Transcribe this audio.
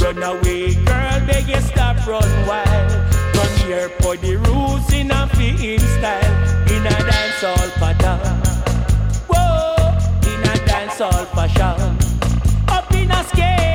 Run away, girl, beg you stop run wild. Come here for the rules in a fit style. In a dancehall pattern. Whoa, in a dancehall fashion. Up in a scale.